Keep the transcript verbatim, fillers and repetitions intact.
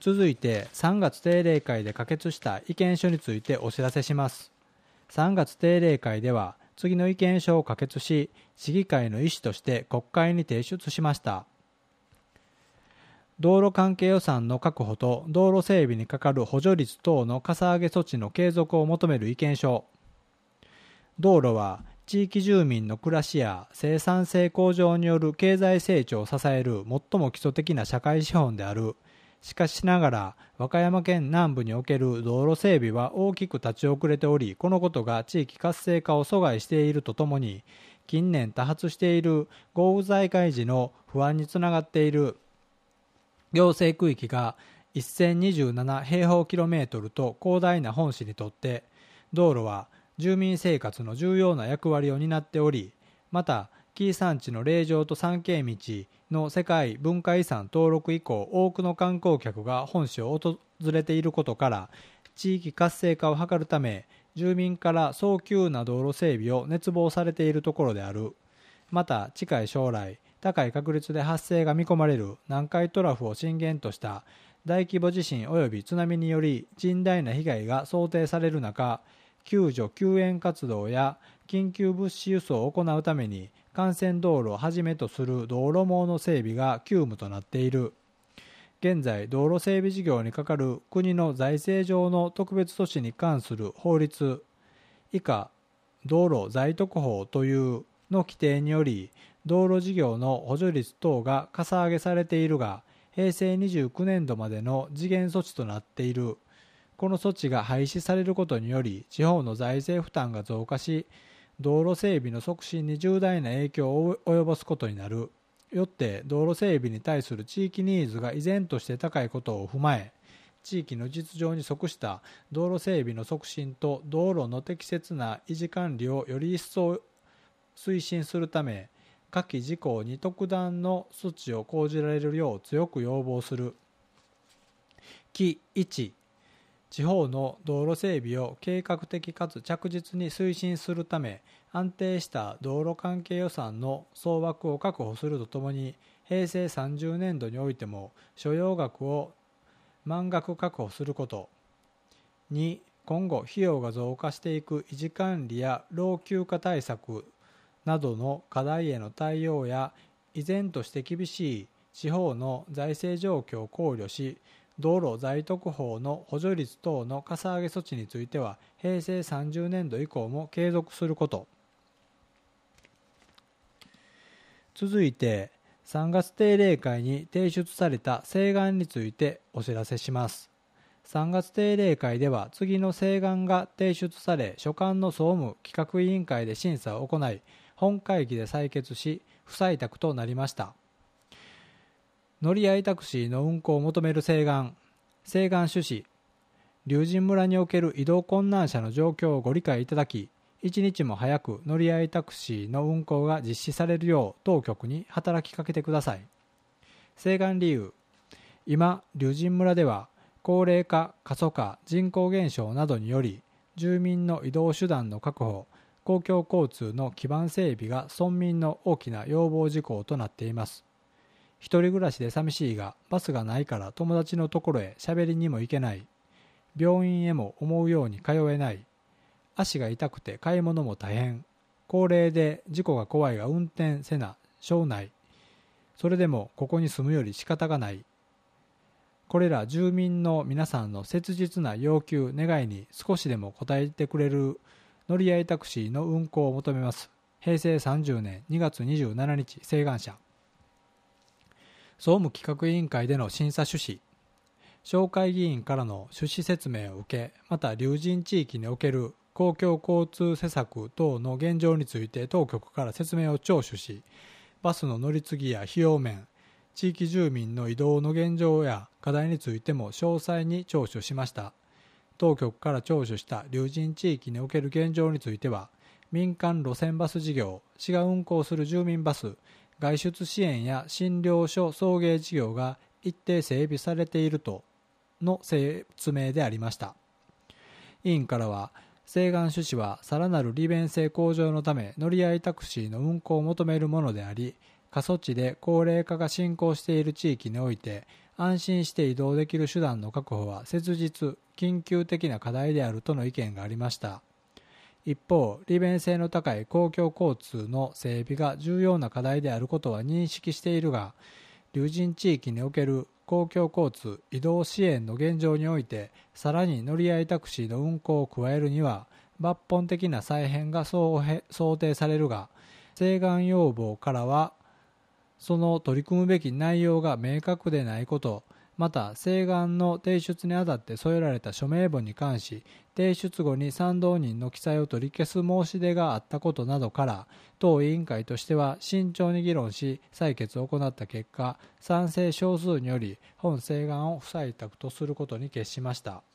続いてさんがつ定例会で可決した意見書についてお知らせします。さんがつ定例会では次の意見書を可決し、市議会の意思として国会に提出しました。道路関係予算の確保と道路整備にかかる補助率等のかさ上げ措置の継続を求める意見書。道路は地域住民の暮らしや生産性向上による経済成長を支える最も基礎的な社会資本である。しかしながら和歌山県南部における道路整備は大きく立ち遅れており、このことが地域活性化を阻害しているとともに、近年多発している豪雨災害時の不安につながっている。行政区域がせんにじゅうなな平方キロメートルと広大な本市にとって、道路は住民生活の重要な役割を担っており、また紀伊山地の霊場と参詣道の世界文化遺産登録以降、多くの観光客が本市を訪れていることから、地域活性化を図るため住民から早急な道路整備を熱望されているところである。また近い将来、高い確率で発生が見込まれる南海トラフを震源とした大規模地震及び津波により甚大な被害が想定される中、救助救援活動や緊急物資輸送を行うために幹線道路をはじめとする道路網の整備が急務となっている。現在、道路整備事業にかかる国の財政上の特別措置に関する法律、以下道路財特法というの規定により、道路事業の補助率等がかさ上げされているが、へいせいにじゅうきゅうねんどまでの時限措置となっている。この措置が廃止されることにより、地方の財政負担が増加し、道路整備の促進に重大な影響を及ぼすことになる。よって道路整備に対する地域ニーズが依然として高いことを踏まえ、地域の実情に即した道路整備の促進と道路の適切な維持管理をより一層推進するため、下記事項に特段の措置を講じられるよう強く要望する。きいち、地方の道路整備を計画的かつ着実に推進するため、安定した道路関係予算の総額を確保するとともに、へいせいさんじゅうねんどにおいても所要額を満額確保すること。に、今後費用が増加していく維持管理や老朽化対策などの課題への対応や、依然として厳しい地方の財政状況を考慮し、道路財特法の補助率等のかさ上げ措置についてはへいせいさんじゅうねんど以降も継続すること。続いてさんがつ定例会に提出された請願についてお知らせします。さんがつ定例会では次の請願が提出され、所管の総務企画委員会で審査を行い、本会議で採決し不採択となりました。乗り合いタクシーの運行を求める請願。請願趣旨、龍神村における移動困難者の状況をご理解いただき、一日も早く乗り合いタクシーの運行が実施されるよう当局に働きかけてください。請願理由、今龍神村では高齢化、過疎化、人口減少などにより住民の移動手段の確保、公共交通の基盤整備が村民の大きな要望事項となっています。一人暮らしで寂しいがバスがないから友達のところへ喋りにも行けない、病院へも思うように通えない、足が痛くて買い物も大変、高齢で事故が怖いが運転せなしょうない、それでもここに住むより仕方がない。これら住民の皆さんの切実な要求願いに少しでも応えてくれる乗り合いタクシーの運行を求めます。へいせいさんじゅうねんにがつにじゅうしちにち請願者。総務企画委員会での審査趣旨、紹介議員からの趣旨説明を受け、また龍神地域における公共交通施策等の現状について当局から説明を聴取し、バスの乗り継ぎや費用面、地域住民の移動の現状や課題についても詳細に聴取しました。当局から聴取した龍神地域における現状については、民間路線バス事業、市が運行する住民バス、外出支援や診療所送迎事業が一定整備されているとの説明でありました。委員からは、請願趣旨はさらなる利便性向上のため乗り合いタクシーの運行を求めるものであり、過疎地で高齢化が進行している地域において安心して移動できる手段の確保は切実緊急的な課題であるとの意見がありました。一方、利便性の高い公共交通の整備が重要な課題であることは認識しているが、竜神地域における公共交通移動支援の現状において、さらに乗り合いタクシーの運行を加えるには抜本的な再編が想定されるが、請願要望からはその取り組むべき内容が明確でないこと、また請願の提出にあたって添えられた署名簿に関し、提出後に賛同人の記載を取り消す申し出があったことなどから、当委員会としては慎重に議論し採決を行った結果、賛成少数により本請願を不採択とすることに決しました。